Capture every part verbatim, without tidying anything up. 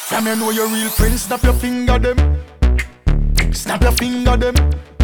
From you know your real friends, snap your finger them. Snap your finger them.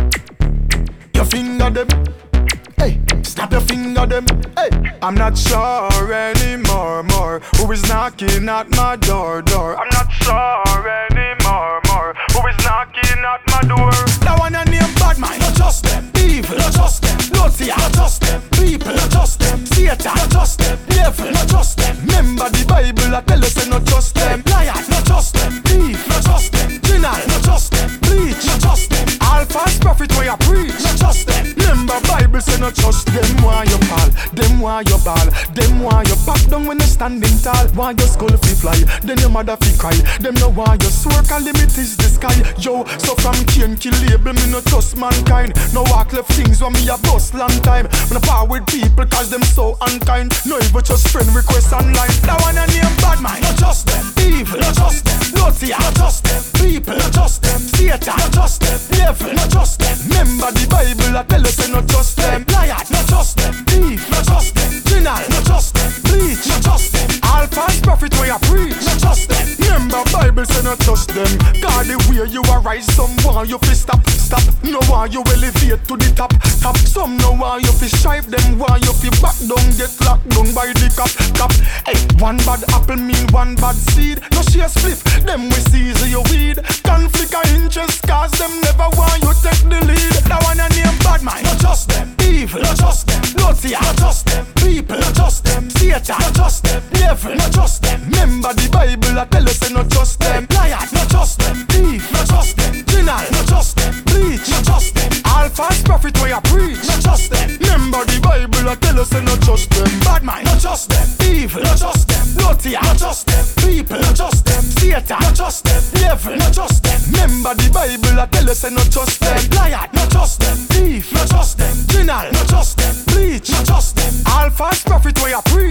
Your finger them. Hey, snap your finger them. Hey, I'm not sure anymore, more. Who is knocking at my door, door? I'm not sure anymore, more. Who is knocking at my door? That one a name bad mind, not just them. Evil, not just them. Lucia, not just them. People, not just them. Satan, not just them. Devil, not just them. Remember the Bible, I tell us say not just them. Liar, not just them. Thief, not just them. General, not just them. Bleach, not just them. Alpha's prophet where you preach, not just them. Remember Bible say not just them. Why you fall, them why you ball, them why you back down when you standing tall. Why your skull fi fly, then your mother fi cry. Them know why you swear can limit is the sky. Yo, so from Cain kill label me no trust mankind. No walk left things when me a bust long time. Me no power with people cause them so unkind. No even just friend request online. That one a name bad mind, not just them. Evil, not just them. Lucia, not just them. People, not just them. Satan, not just them. Devil, not just them. Remember the Bible I tell us say not just them. Liar, not just them. Thief, not just them. General, not just them. Bleach, not just them. Alpha's prophet where you preach, not just them. Remember Bible say not just them. God the way you arise, some want you fi stop, stop. No want you elevate to the top, top. Some no want you fi strive, them want you fi back down, get locked down by the cop, cop. Hey, one bad apple mean one bad seed. No share split, them we seize your weed. Conflict of interest cause them never want you take the lead. That one a name bad mind, not just them. Evil, not just them. Lucia, not just them. People, not just them. Satan, not just them. Devil, not just them. Remember the Bible I tell us say not just them. Liar, not just them. Thief, not just them. General, not just them. Bleach, not just them. Alpha's prophet where you preach, not just them. Remember the Bible I tell us say not just them. Bad mind, not just them. Evil, not just them. Lucia, not just them. People, not just them. Satan, not just them. Devil, not just them. Remember the Bible I tell us say not just them. Liar, not just them. Thief, not just them. General, not just them. Bleach, not just them. Alpha's prophet where you preach.